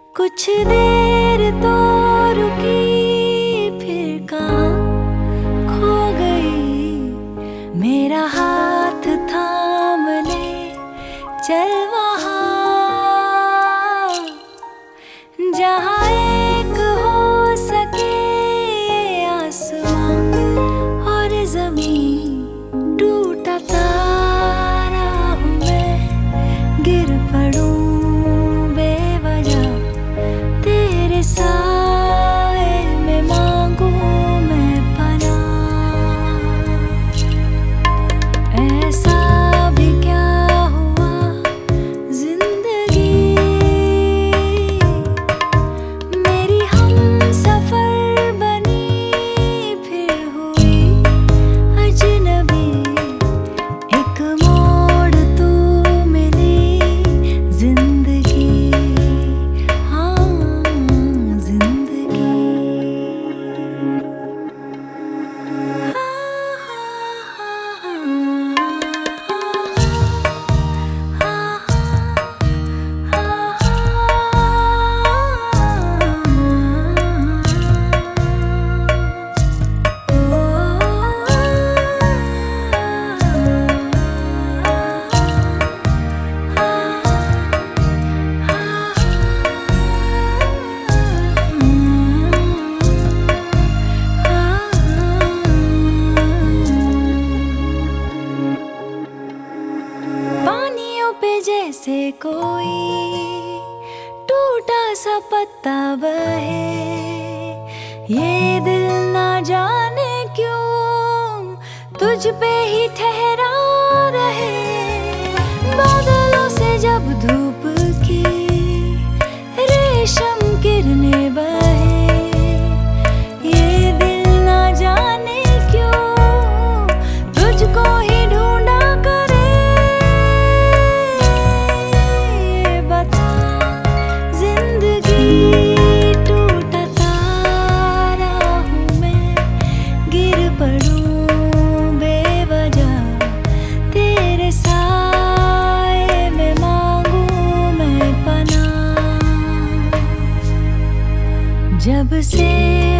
कुछ देर तो रुकी, फिर कहाँ खो गई। मेरा हाथ थाम ले, चल वहाँ जहाँ एक हो सके आसमां और ज़मीन। टूटा तारा हूँ मैं, गिर पड़ूं बेवजह, तेरे साए में मांगू मैं पनाह। ऐसा भी क्या हुआ जिंदगी, मेरी हमसफर बनी फिर हुई अजनबी। एक मोड़ तू मिली जिंदगी, हाँ जिंदगी। पानियों पे जैसे कोई टूटा सा पत्ता बहे, ये दिल ना जाने क्यों तुझ पे ही ठहरा रहे। बादलों से जब धूप की रेशम किरणें बहे, ये दिल ना जाने क्यों तुझको ही ढूंढा करे। ये बता जिंदगी, टूटा तारा हूँ मैं, गिर पड़ूं बेवजह, तेरे साए में मांगू मैं पनाह। जब से